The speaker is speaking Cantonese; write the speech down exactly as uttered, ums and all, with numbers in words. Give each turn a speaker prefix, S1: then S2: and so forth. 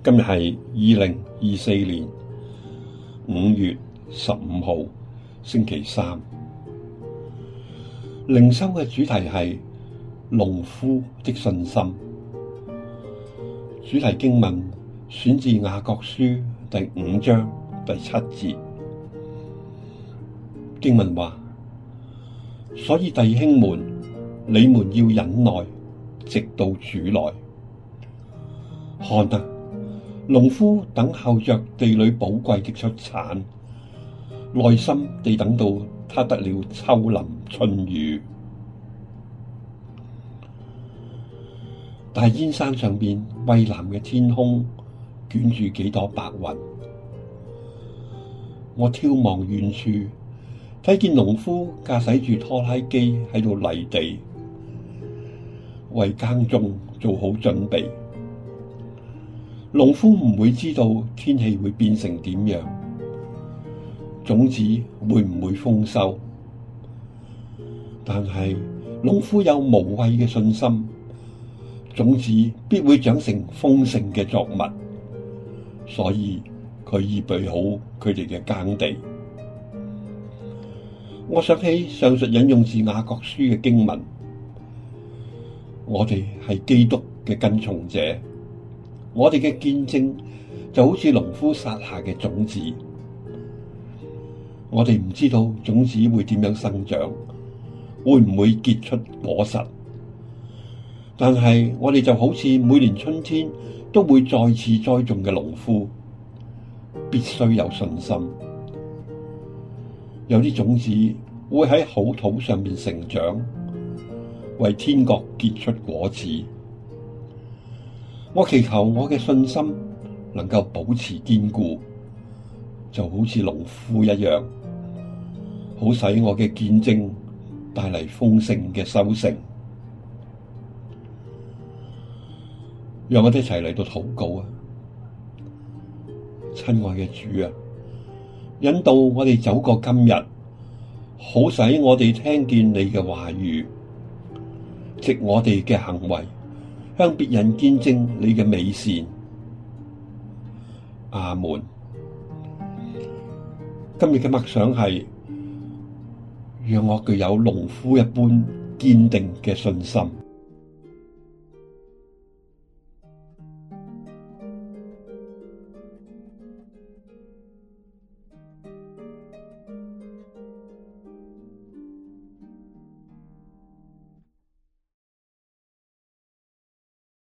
S1: 今日係二零二四年五月十五號星期三。靈修嘅主題係農夫的信心。主題經文選自雅各書第五章第七節。經文話：所以弟兄們，你們要忍耐，直到主來。看啊，農夫等候着地裏寶貴的出產，耐心地等到他得了秋霖春雨。大煙山上邊蔚藍嘅天空捲住幾朵白雲，我眺望遠處，睇見農夫駕駛住拖拉機喺度犁地，為耕種做好準備。農夫唔會知道天氣會變成點樣，種子會唔會豐收，但係農夫有無畏嘅信心，種子必會長成豐盛嘅作物，所以佢預備好佢哋嘅耕地。我想起上述引用自雅各書嘅經文，我哋係基督嘅跟從者，我哋嘅見證就好似農夫撒下嘅種子。我哋唔知道種子會點樣生長，會唔會結出果實，但係我哋就好似每年春天都會再次栽種嘅農夫，必須有信心。有啲種子會喺好土上面成長，為天國結出果子。我祈求我嘅信心能夠保持堅固，就好似農夫一樣，好使我嘅見證帶嚟豐盛嘅收成。讓我哋一齊嚟到禱告啊！親愛嘅主啊，引導我哋走過今日，好使我哋聽見你嘅話語，藉我哋嘅行為向別人見證你嘅美善。阿門。今日嘅默想係，讓我具有農夫一般堅定嘅信心。